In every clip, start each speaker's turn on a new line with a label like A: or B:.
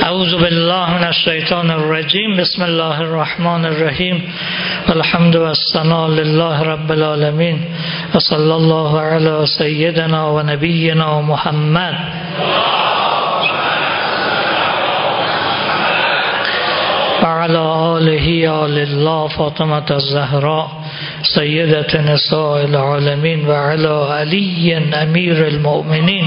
A: اعوذ بالله من الشیطان الرجیم. بسم الله الرحمن الرحیم. والحمد والثناء لله رب العالمین و صلی الله علی سیدنا و نبینا محمد و علی آله آل الله فاطمة الزهراء سیدة نساء العالمین و علی علی امیر المؤمنین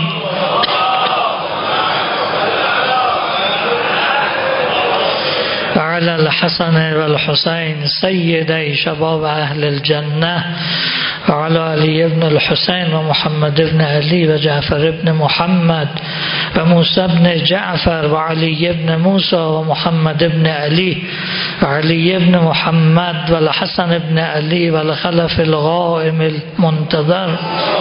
A: وعلى الحسن والحسين سيدي شباب أهل الجنة وعلى علي بن الحسين ومحمد بن علي وجعفر بن محمد وموسى بن جعفر وعلي بن موسى ومحمد بن علي وعلي بن محمد والحسن بن علي والخلف القائم المنتظر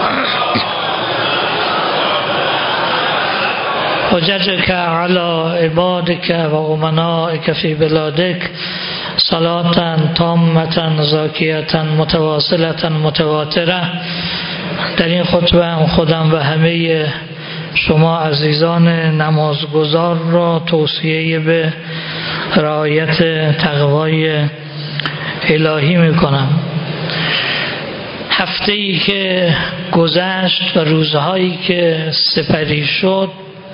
A: حججك على عبادك و امنائك في بلادك صلاة تامة زاکیة متواصلة متواترة. در این خطبه خودم و همه شما عزیزان نمازگزار را توصیه به رعایت تقوای الهی میکنم. هفته‌ای که گذشت و روزهایی که سپری شد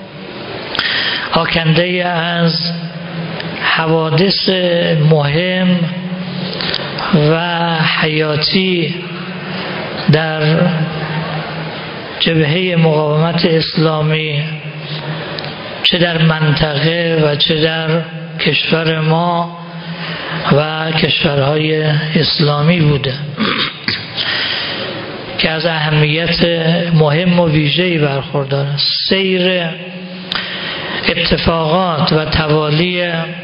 A: آکنده از حوادث مهم و حیاتی در جبهه مقاومت اسلامی چه در منطقه و چه در کشور ما و کشورهای اسلامی بوده که از اهمیت مهم و ویژه‌ای برخوردار است. سیر اتفاقات و توالی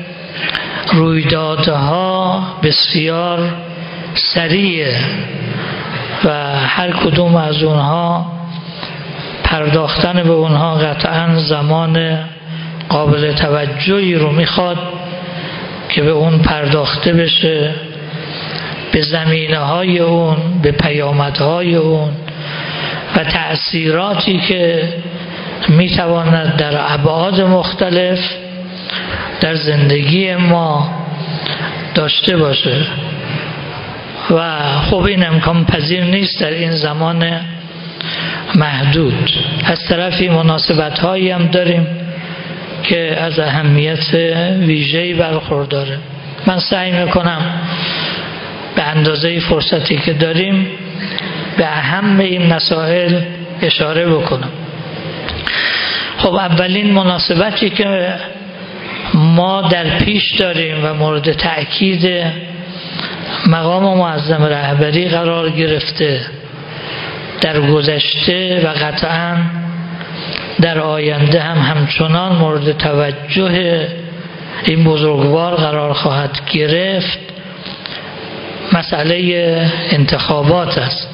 A: رویدادها بسیار سریعه و هر کدوم از اونها پرداختن به اونها قطعا زمان قابل توجهی رو میخواد که به اون پرداخته بشه، به زمینه‌های اون، به پیامدهای اون و تأثیراتی که میتواند در ابعاد مختلف در زندگی ما داشته باشه و خب این امکان پذیر نیست در این زمان محدود. از طرفی مناسبت هایی هم داریم که از اهمیت ویژه‌ای برخورداره. من سعی میکنم به اندازه فرصتی که داریم به اهم این مسائل اشاره بکنم. خب اولین مناسبتی که ما در پیش داریم و مورد تأکید مقام معظم رهبری قرار گرفته در گذشته و قطعاً در آینده هم همچنان مورد توجه این بزرگوار قرار خواهد گرفت، مسئله انتخابات است.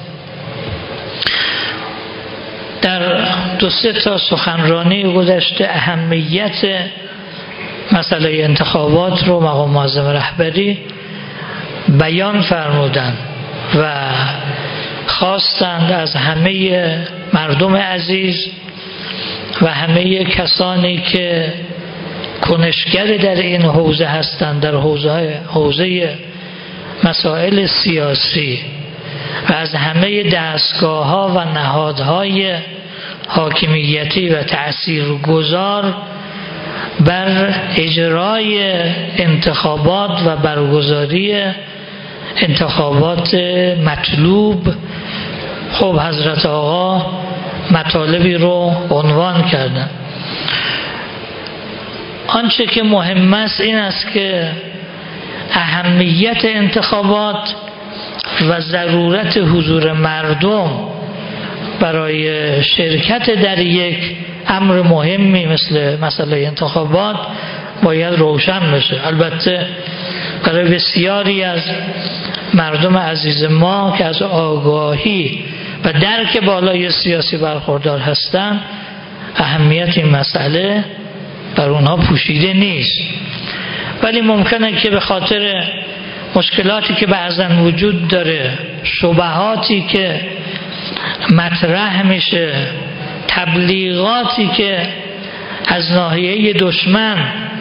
A: در 2-3 تا سخنرانی گذشته اهمیت مسئله انتخابات رو مقام معظم رهبری بیان فرمودند و خواستند از همه مردم عزیز و همه کسانی که کنشگر در این حوزه هستند، در حوزه مسائل سیاسی و از همه دستگاه‌ها و نهادهای حاکمیتی و تأثیرگذار بر اجرای انتخابات و برگزاری انتخابات مطلوب. خب حضرت آقا مطالبی رو عنوان کردن. آنچه که مهم است این است که اهمیت انتخابات و ضرورت حضور مردم برای شرکت در یک امر مهمی مثل مسئله انتخابات باید روشن بشه. البته برای بسیاری از مردم عزیز ما که از آگاهی و درک بالای سیاسی برخوردار هستند اهمیت این مسئله بر اونها پوشیده نیست، ولی ممکنه که به خاطر مشکلاتی که بعضا وجود داره، شبهاتی که مطرح میشه، تبلیغاتی که از ناحیه دشمن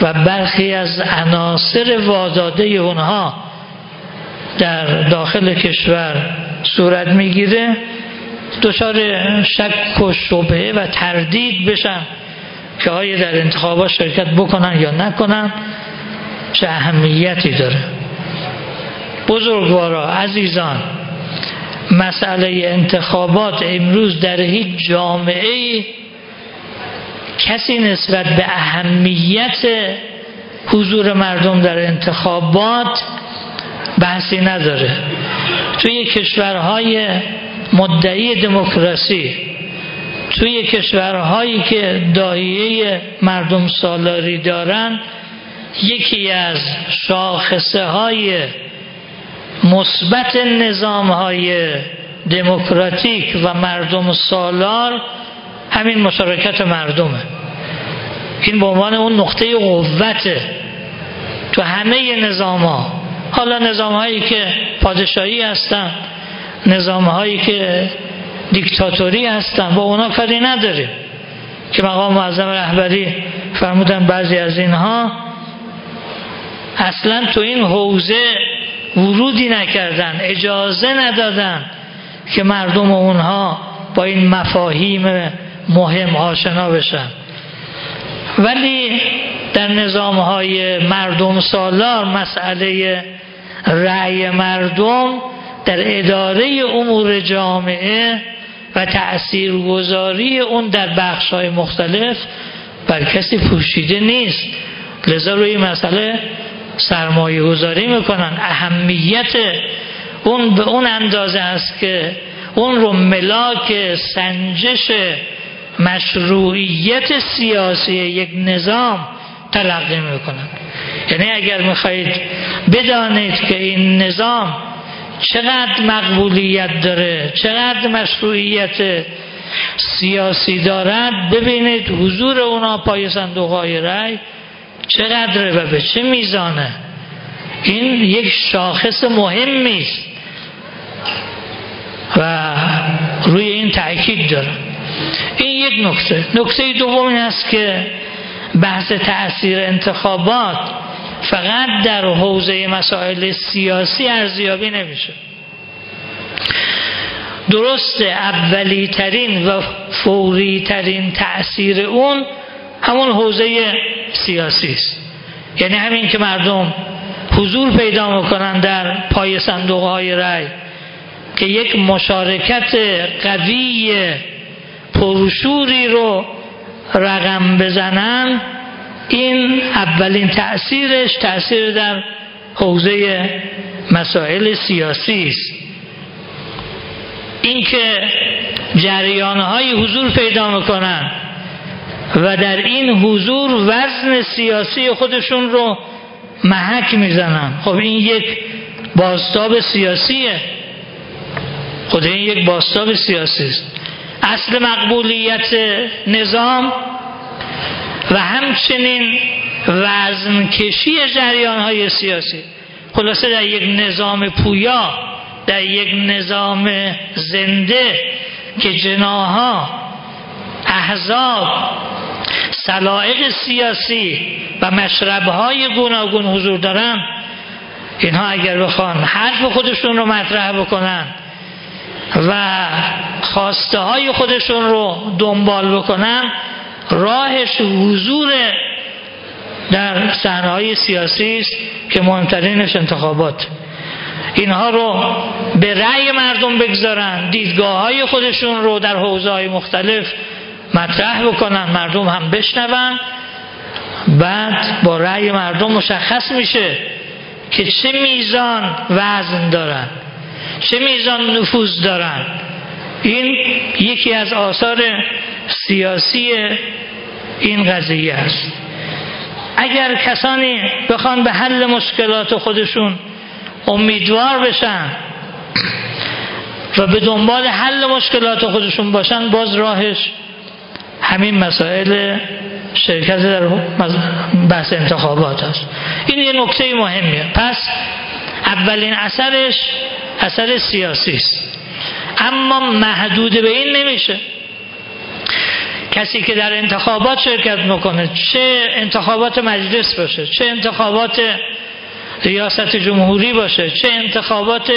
A: و برخی از عناصر واداده اونها در داخل کشور صورت میگیره، دچار شک و شبهه و تردید بشن که آیا در انتخابات شرکت بکنن یا نکنن، چه اهمیتی داره. بزرگوارا، عزیزان، مسئله انتخابات امروز در هیچ جامعه کسی نسبت به اهمیت حضور مردم در انتخابات بحثی نداره. توی کشورهای مدعی دموکراسی، توی کشورهایی که داعیه مردم سالاری دارن، یکی از شاخصه های مثبت نظام های دموکراتیک و مردم سالار همین مشارکت مردمه. این به عنوان اون نقطه قوته تو همه نظام ها. حالا نظام هایی که پادشاهی هستن، نظام هایی که دیکتاتوری هستن، با اونا کاری نداریم که مقام معظم رهبری فرمودن بعضی از اینها اصلا تو این حوزه ورودی نکردن، اجازه ندادن که مردم اونها با این مفاهیم مهم آشنا بشن. ولی در نظام‌های مردم سالار مسئله رأی مردم در اداره امور جامعه و تأثیرگذاری اون در بخش‌های مختلف بر کسی پوشیده نیست. لذا روی مسئله سرمایه گذاری میکنن. اهمیت اون به اون اندازه است که اون رو ملاک سنجش مشروعیت سیاسی یک نظام تلقی میکنن. یعنی اگر میخواهید بدانید که این نظام چقدر مقبولیت داره، چقدر مشروعیت سیاسی دارد، ببینید حضور اونا پای صندوق‌های رای چقدره و به چه میزانه. این یک شاخص مهمی است و روی این تأکید داره. این یک نکته. نکته دوم این است که بحث تأثیر انتخابات فقط در حوزه مسائل سیاسی ارزیابی نمیشه. درسته اولی ترین و فوری ترین تأثیر اون همون حوزه سیاسی است. یعنی همین که مردم حضور پیدا میکنن در پای صندوق‌های رای که یک مشارکت قوی پرشوری رو رقم بزنن، این اولین تأثیرش تأثیر در حوزه مسائل سیاسی است. اینکه جریان‌های حضور پیدا میکنن و در این حضور وزن سیاسی خودشون رو محک میزنن، خب این یک بازتاب سیاسیه. خود این یک بازتاب سیاسی است. اصل مقبولیت نظام و همچنین وزن کشی جریان‌های سیاسی. خلاصه در یک نظام پویا، در یک نظام زنده که جناح‌ها، احزاب، سلائق سیاسی و مشرب‌های گوناگون حضور دارن، اینها اگر بخوان حرف خودشون رو مطرح بکنن و خواسته های خودشون رو دنبال بکنن، راهش حضور در صحنه‌های سیاسی است که مهمترینش انتخابات. اینها رو به رأی مردم بگذارن، دیدگاه‌های خودشون رو در حوزه‌های مختلف مطرح بکنن، مردم هم بشنون، بعد با رأی مردم مشخص میشه که چه میزان وزن دارن، چه میزان نفوذ دارن. این یکی از آثار سیاسی این قضیه است. اگر کسانی بخوان به حل مشکلات خودشون امیدوار بشن و به دنبال حل مشکلات خودشون باشن، باز راهش همین مسائل شرکت در بحث انتخابات است. این یه نکته مهمیه. پس اولین اثرش اثر سیاسی است، اما محدود به این نمیشه. کسی که در انتخابات شرکت میکنه، چه انتخابات مجلس باشه، چه انتخابات ریاست جمهوری باشه، چه انتخابات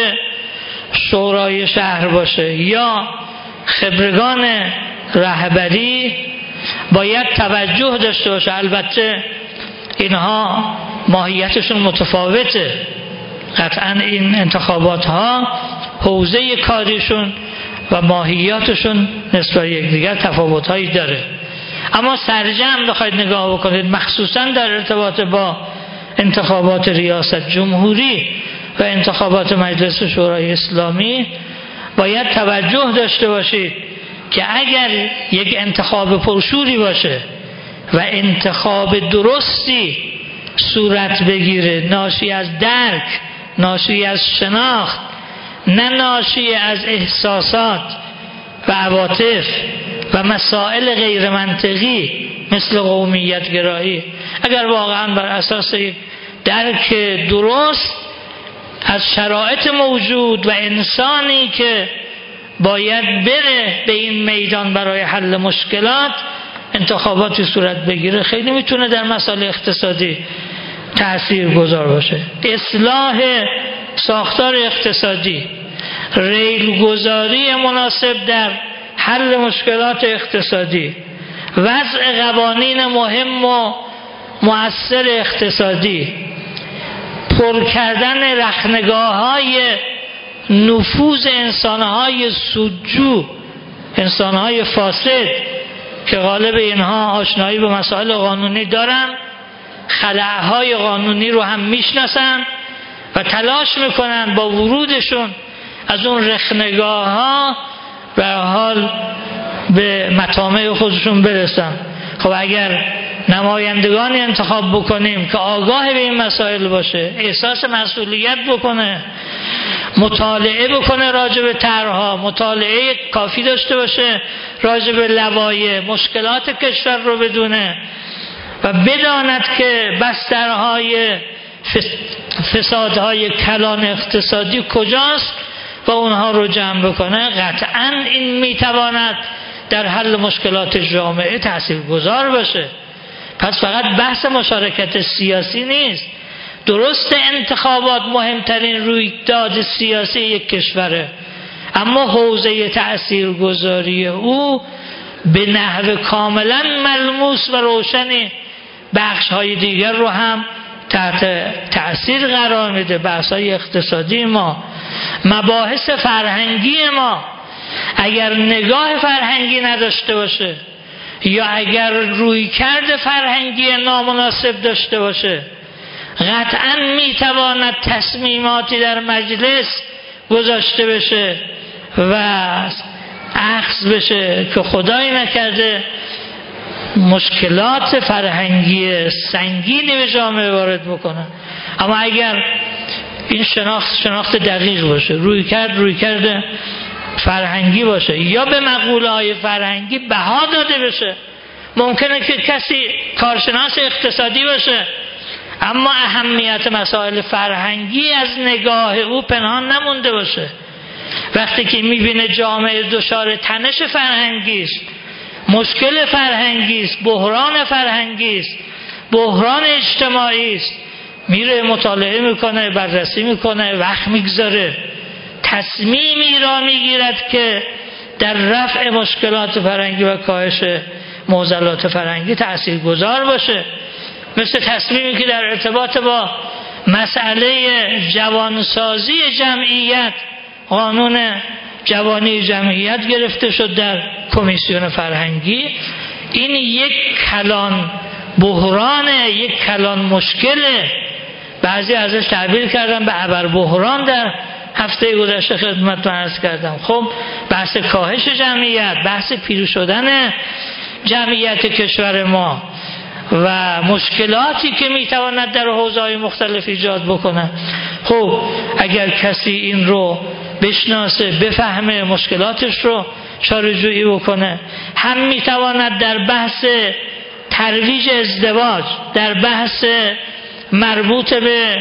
A: شورای شهر باشه یا خبرگان رهبری، باید توجه داشته باشه. البته اینها ماهیتشون متفاوته، قطعا این انتخابات ها حوزه کاریشون و ماهیاتشون نسبت یکدیگر تفاوت‌هایی داره، اما سرجم بخواید نگاه بکنید مخصوصا در ارتباط با انتخابات ریاست جمهوری و انتخابات مجلس شورای اسلامی باید توجه داشته باشید که اگر یک انتخاب پرشوری باشه و انتخاب درستی صورت بگیره، ناشی از درک، ناشی از شناخت، نه ناشی از احساسات و عواطف و مسائل غیر منطقی مثل قومیت گرایی، اگر واقعا بر اساس یک درک درست از شرایط موجود و انسانی که باید بره به این میدان برای حل مشکلات انتخاباتی صورت بگیره، خیلی میتونه در مسائل اقتصادی تأثیر گذار باشه. اصلاح ساختار اقتصادی، ریلگذاری مناسب در حل مشکلات اقتصادی، وضع قوانین مهم و مؤثر اقتصادی، پر کردن رخنه‌گاه‌های نفوذ انسان‌های سودجو، انسان‌های فاسد که غالب اینها آشنایی به مسائل قانونی دارن، خلأهای قانونی رو هم میشناسن و تلاش میکنن با ورودشون از اون رخنه‌گاه‌ها به حال به مطامع خودشون برسن. خب اگر نمایندگانی انتخاب بکنیم که آگاه به این مسائل باشه، احساس مسئولیت بکنه، مطالعه بکنه راجع به طرح‌ها، مطالعه کافی داشته باشه راجع به لوایح، مشکلات کشور رو بدونه و بداند که بسترهای فسادهای کلان اقتصادی کجاست و اونها رو جمع بکنه، قطعاً این میتواند در حل مشکلات جامعه تاثیرگذار باشه. پس فقط بحث مشارکت سیاسی نیست. درست انتخابات مهمترین رویداد سیاسی یک کشوره، اما حوزه تاثیرگذاری او به نحو کاملا ملموس و روشنی بخش‌های دیگر رو هم تحت تأثیر قرار میده. بحث‌های اقتصادی ما، مباحث فرهنگی ما اگر نگاه فرهنگی نداشته باشه یا اگر رویکرد فرهنگی نامناسب داشته باشه، قطعاً میتواند تصمیماتی در مجلس گذاشته بشه و اخذ بشه که خدای نکرده مشکلات فرهنگی سنگینی به جامعه وارد بکنه. اما اگر این شناخت دقیق باشه، رویکرد فرهنگی باشه یا به مقوله های فرهنگی بها داده بشه، ممکنه که کسی کارشناس اقتصادی باشه اما اهمیت مسائل فرهنگی از نگاه او پنهان نمونده باشه. وقتی که میبینه جامعه دچار تنش فرهنگی است، مشکل فرهنگی است، بحران فرهنگی است، بحران اجتماعی است، میره مطالعه میکنه، بررسی میکنه، وقت میگذاره، تصمیمی را میگیرد که در رفع مشکلات فرهنگی و کاهش معضلات فرهنگی تاثیرگذار باشه. مثل تصمیمی که در ارتباط با مسئله جوانسازی جمعیت، قانون جوانی جمعیت گرفته شد در کمیسیون فرهنگی. این یک کلان بحرانه، یک کلان مشکله، بعضی ازش تعبیر کردن به ابر بحران. در هفته گذشته خدمتتون عرض کردم. خب بحث کاهش جمعیت، بحث پیری شدن جمعیت کشور ما و مشکلاتی که میتواند در حوزه‌های مختلف ایجاد بکنه، خب اگر کسی این رو بشناسه، بفهمه، مشکلاتش رو چاره‌جویی بکنه، هم میتواند در بحث ترویج ازدواج، در بحث مربوط به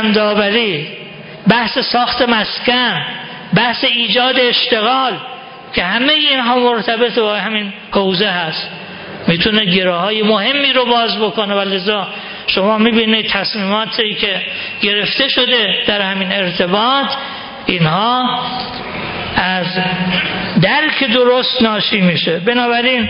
A: فرزندآوری، بحث ساخت مسکن، بحث ایجاد اشتغال، که همه اینها مرتبط با همین حوزه هست، میتونه گره‌های مهمی رو باز بکنه. و لذا شما میبینید تصمیماتی که گرفته شده در همین ارتباط، اینها از درک درست ناشی میشه. بنابراین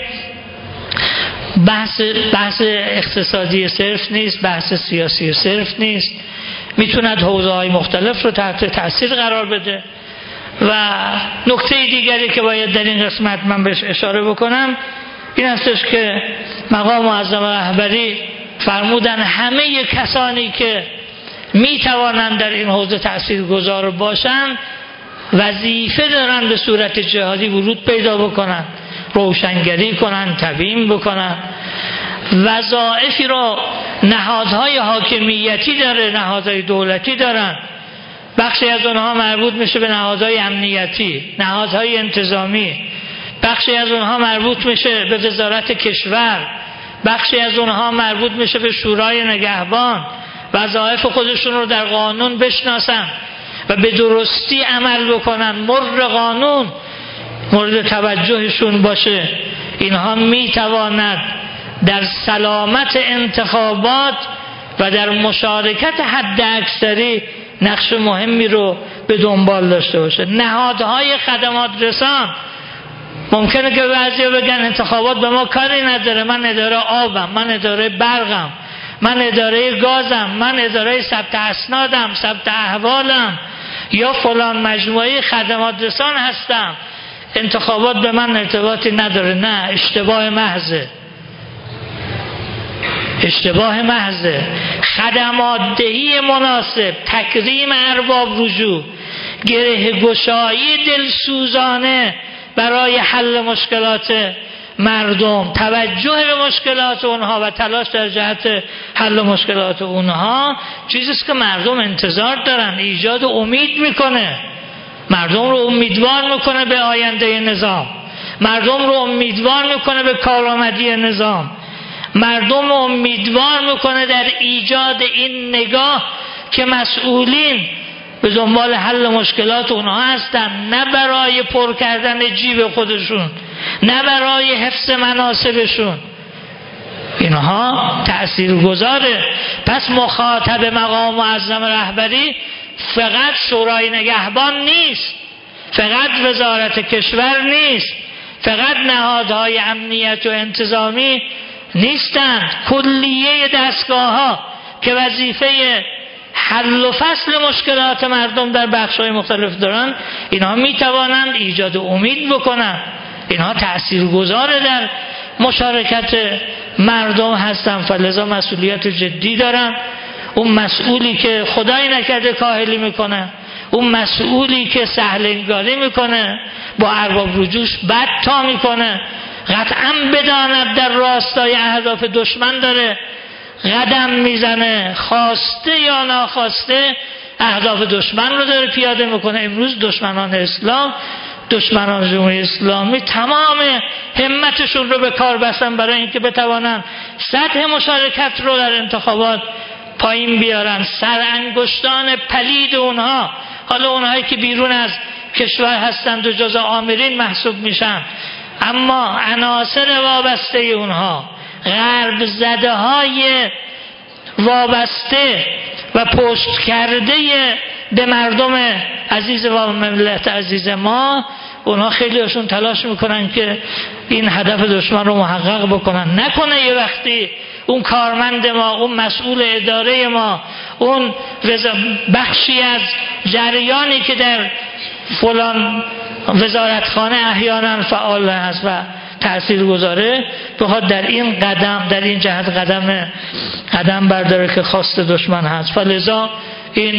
A: بحث اقتصادی صرف نیست، بحث سیاسی صرف نیست، میتوند حوزه های مختلف رو تحت تأثیر قرار بده. و نکته دیگری که باید در این قسمت من بهش اشاره بکنم این هستش که مقام معظم رهبری فرمودن همه کسانی که میتوانند در این حوزه تأثیرگذار باشند وظیفه دارن به صورت جهادی ورود پیدا بکنن، روشنگری کنن، تبیین بکنن. وظایفی رو نهادهای حاکمیتی داره، نهادهای دولتی دارن، بخشی از اونها مربوط میشه به نهادهای امنیتی، نهادهای انتظامی، بخشی از اونها مربوط میشه به وزارت کشور، بخشی از اونها مربوط میشه به شورای نگهبان. وظایف خودشون رو در قانون بشناسن و به درستی عمل بکنن، مر قانون مورد توجهشون باشه. اینها میتواند در سلامت انتخابات و در مشارکت حد اکثری نقش مهمی رو به دنبال داشته باشه. نهادهای خدمات رسان ممکنه که بعضیا بگن انتخابات به ما کاری نداره، من اداره آبم، من اداره برقم، من اداره گازم، من اداره ثبت اسنادم، ثبت احوالم، یا فلان مجموعه خدمات رسان هستم، انتخابات به من ارتباطی نداره. نه، اشتباه محضه، اشتباه محضه. خدمات دهی مناسب، تکریم ارباب رجوع، گره گشایی دلسوزانه برای حل مشکلات مردم، توجه به مشکلات اونها و تلاش در جهت حل مشکلات اونها چیزیست که مردم انتظار دارن، ایجاد امید میکنه، مردم رو امیدوار میکنه به آینده نظام، مردم رو امیدوار میکنه به کارآمدی نظام، مردم رو امیدوار میکنه در ایجاد این نگاه که مسئولین به دنبال حل مشکلات اونها هستن، نه برای پر کردن جیب خودشون، نه برای حفظ مناصبشون. اینها تأثیرگذاره. پس مخاطب مقام معظم رهبری فقط شورای نگهبان نیست، فقط وزارت کشور نیست، فقط نهادهای امنیت و انتظامی نیستند، کلیه دستگاه‌ها که وظیفه حل و فصل مشکلات مردم در بخش‌های مختلف دارن، اینها میتوانند ایجاد امید بکنند، اینها تأثیرگذار در مشارکت مردم هستند. فلذا مسئولیت جدی دارن. اون مسئولی که خدای نکرده کاهلی میکنه، اون مسئولی که سهل انگاری میکنه، با ارباب رجوعش بد تا میکنه، قطعا بداند در راستای اهداف دشمن داره قدم میزنه، خواسته یا ناخواسته اهداف دشمن رو داره پیاده میکنه. امروز دشمنان اسلام، دشمنان جمهوری اسلامی تمام همتشون رو به کار بستن برای اینکه بتوانن سطح مشارکت رو در انتخابات پایین بیارن. سرانگشتان پلید اونها، حالا اونهایی که بیرون از کشور هستند و جزء آمرین محسوب میشن، اما عناصر وابسته اونها، غرب زده های وابسته و پشت کرده به مردم عزیز و ملت عزیز ما، اونها خیلی هاشون تلاش میکنن که این هدف دشمن رو محقق بکنن. نکنه یه وقتی اون کارمند ما، اون مسئول اداره ما، اون بخشی از جریانی که در فلان وزارتخانه احیانا فعال هست و تأثیر گذاره، بخواد در این قدم، در این جهت قدم برداره که خواست دشمن هست. فلذا این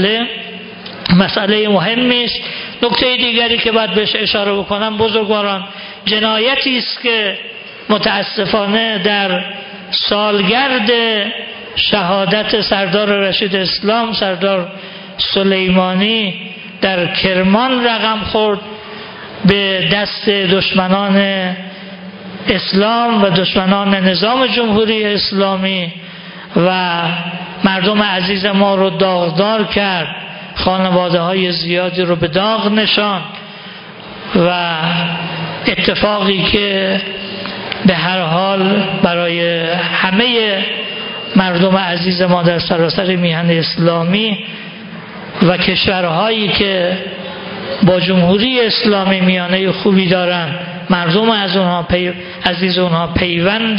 A: مسئله مهمی است. نکته دیگری که باید بهش اشاره بکنم، بزرگواران، جنایتی است که متاسفانه در سالگرد شهادت سردار رشید اسلام، سردار سلیمانی در کرمان رقم خورد به دست دشمنان اسلام و دشمنان نظام جمهوری اسلامی و مردم عزیز ما رو داغدار کرد، خانواده های زیادی رو به داغ نشاند و اتفاقی که به هر حال برای همه مردم عزیز ما در سراسر میهن اسلامی و کشورهایی که با جمهوری اسلامی میانه خوبی دارن، مردم عزیز اونها پیوند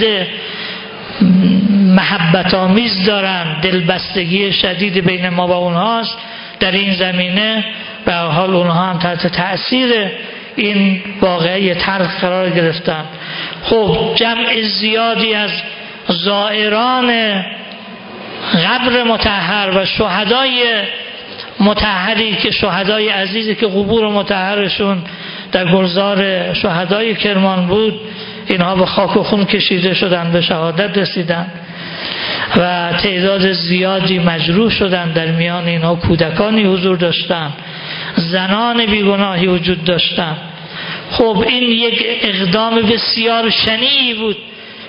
A: محبت آمیز دارن، دلبستگی شدید بین ما و اونهاست. در این زمینه به هر حال اونها هم تحت تأثیر این واقعه تلخ قرار گرفتن. خب جمع زیادی از زائران قبر مطهر و شهدای مطهری که شهدای عزیزی که قبور مطهرشون در گلزار شهدای کرمان بود، اینها به خاک و خون کشیده شدند، به شهادت رسیدند و تعداد زیادی مجروح شدند. در میان اینها کودکانی حضور داشتند، زنان بیگناهی وجود داشتند. خب این یک اقدام بسیار شنیعی بود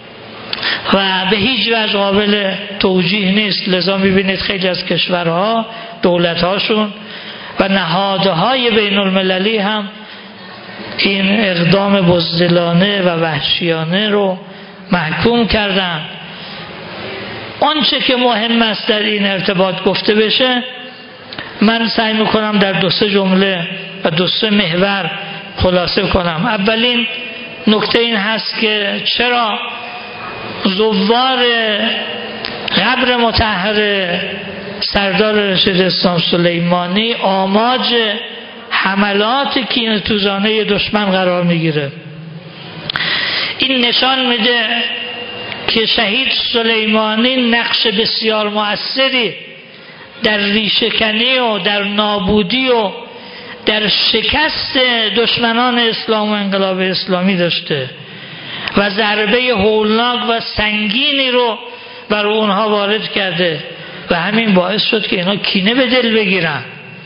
A: و به هیچ وجه قابل توجیه نیست. لذا میبینید خیلی از کشورها، دولتهاشون و نهادهای بین المللی هم این اقدام بزدلانه و وحشیانه رو محکوم کردن. آنچه که مهم است در این ارتباط گفته بشه، من سعی میکنم در 2-3 جمله و 2-3 محور خلاصه کنم. اولین نکته این هست که چرا زوار قبر مطهر سردار رشید اسلام سلیمانی آماج حملات کینه‌توزانه دشمن قرار میگیره. این نشان میده که شهید سلیمانی نقش بسیار مؤثری در ریشه‌کنی و در نابودی و در شکست دشمنان اسلام و انقلاب اسلامی داشته و ضربه هولناک و سنگینی رو بر اونها وارد کرده و همین باعث شد که اینا کینه به دل بگیرن.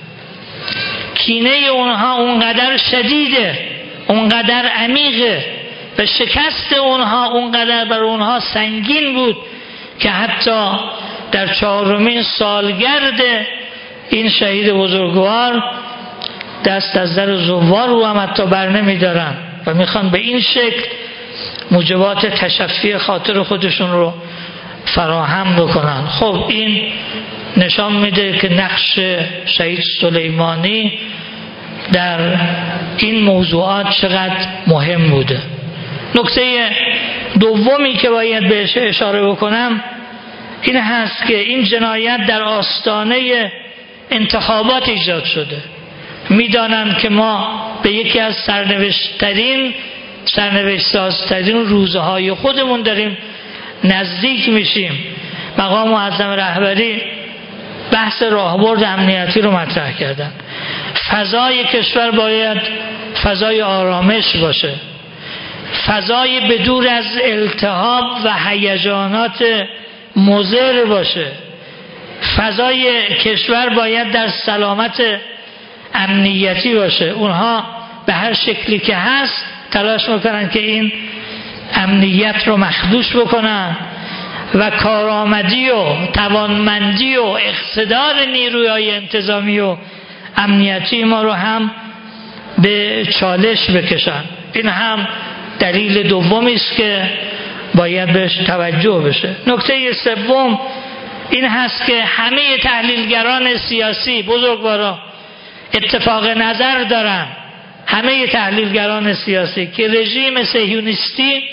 A: کینه اونها اونقدر شدیده، اونقدر عمیقه و شکست اونها اونقدر بر اونها سنگین بود که حتی در 4مین سالگرد این شهید بزرگوار دست از در زوار رو هم حتی بر نمی دارن و میخوان به این شکل موجبات تشفی خاطر خودشون رو فراهم بکنن. خب این نشان میده که نقش شهید سلیمانی در این موضوعات چقدر مهم بوده. نکته دومی که باید بهش اشاره بکنم این هست که این جنایت در آستانه انتخابات ایجاد شده. میدانند که ما به یکی از سرنوشت‌سازترین روزهای خودمون داریم نزدیک میشیم. مقام معظم رهبری بحث راهبرد امنیتی رو مطرح کردن. فضای کشور باید فضای آرامش باشه، فضای بدور از التهاب و هیجانات مضر باشه. فضای کشور باید در سلامت امنیتی باشه. اونها به هر شکلی که هست تلاش میکنن که این امنیت رو مخدوش بکنن و کارآمدی و توانمندی و اقتدار نیروهای انتظامی و امنیتی ما رو هم به چالش بکشن. این هم دلیل دومی است که باید بهش توجه بشه. نکته سوم این هست که همه تحلیلگران سیاسی بزرگوارا اتفاق نظر دارن، همه تحلیلگران سیاسی، که رژیم صهیونیستی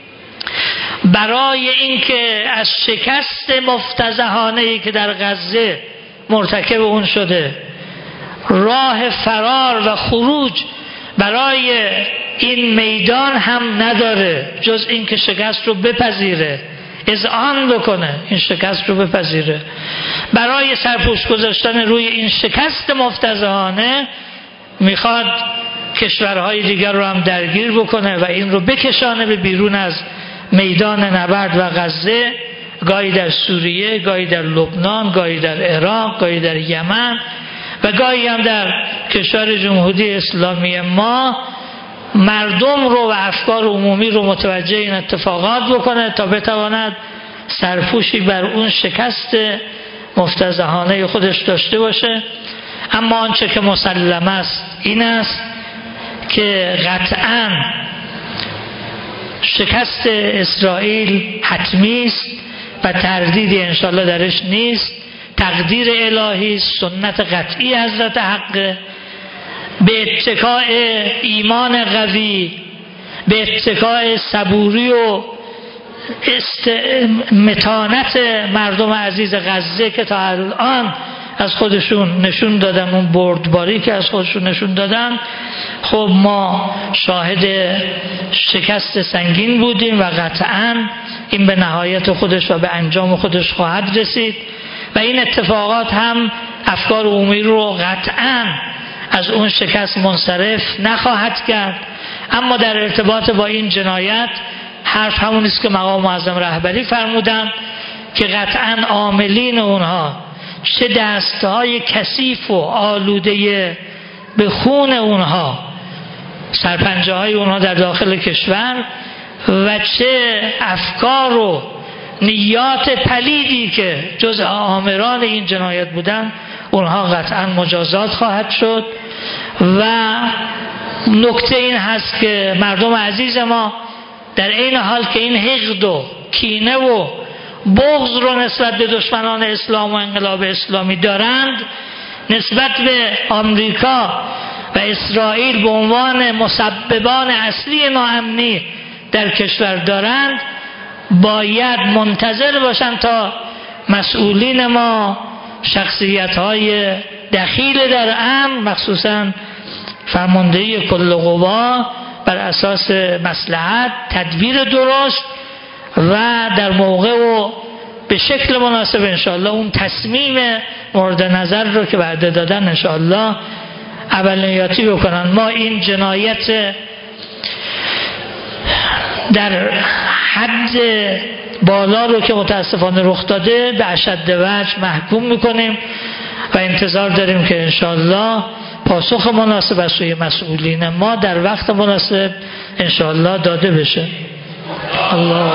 A: برای اینکه از شکست مفتضحانه‌ای که در غزه مرتکب اون شده راه فرار و خروج برای این میدان هم نداره جز اینکه شکست رو بپذیره، اذعان بکنه، این شکست رو بپذیره. برای سرپوش گذاشتن روی این شکست مفتضحانه میخواد کشورهای دیگر رو هم درگیر بکنه و این رو بکشانه به بیرون از میدان نبرد و غزه، گاهی در سوریه، گاهی در لبنان، گاهی در عراق، گاهی در یمن و گاهی هم در کشور جمهوری اسلامی ما مردم رو و افکار عمومی رو متوجه این اتفاقات بکنه تا بتواند سرپوشی بر اون شکست مفتضحانه خودش داشته باشه. اما آنچه که مسلم است این است که قطعاً شکست اسرائیل حتمی است و تردیدی انشاءالله درش نیست. تقدیر الهی، سنت قطعی حضرت حق، به اتکاء ایمان قوی، به اتکاء صبوری و متانت مردم عزیز غزه که تا الان از خودشون نشون دادن، اون بردباری که از خودشون نشون دادن، خب ما شاهد شکست سنگین بودیم و قطعاً این به نهایت خودش و به انجام خودش خواهد رسید و این اتفاقات هم افکار عمومی رو قطعاً از اون شکست منصرف نخواهد کرد. اما در ارتباط با این جنایت حرف همون است که مقام معظم رهبری فرمودن که قطعاً عاملین اونها، چه دستهای کثیف و آلوده به خون اونها، سرپنجه های اونها در داخل کشور و چه افکار و نیات پلیدی که جز آمران این جنایت بودن، اونها قطعا مجازات خواهد شد. و نکته این هست که مردم عزیز ما در این حال که این حقد و کینه و بغض رو نسبت به دشمنان اسلام و انقلاب اسلامی دارند، نسبت به آمریکا و اسرائیل به عنوان مسببان اصلی ناامنی در کشور دارند، باید منتظر باشند تا مسئولین ما، شخصیت‌های دخیل در امر، مخصوصاً فرماندهی کل قوا، بر اساس مصلحت تدبیر درست و در موقع و به شکل مناسب انشاءالله اون تصمیم مورد نظر رو که وعده دادن انشاءالله اولنیاتی بکنن. ما این جنایت در حد بالا رو که متاسفانه رخ داده به اشد وجه محکوم میکنیم و انتظار داریم که انشاءالله پاسخ مناسب از سوی مسئولین ما در وقت مناسب انشاءالله داده بشه. الله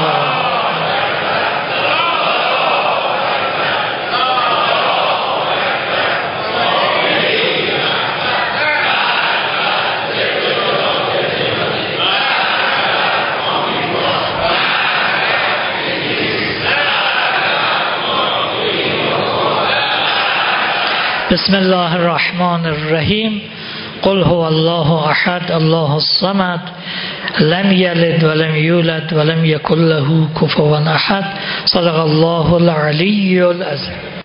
A: بسم الله الرحمن الرحیم. قل هو الله احد الله الصمد لم یلد ولم یولد ولم یکن له کفوا احد. صدق الله العلی العظیم.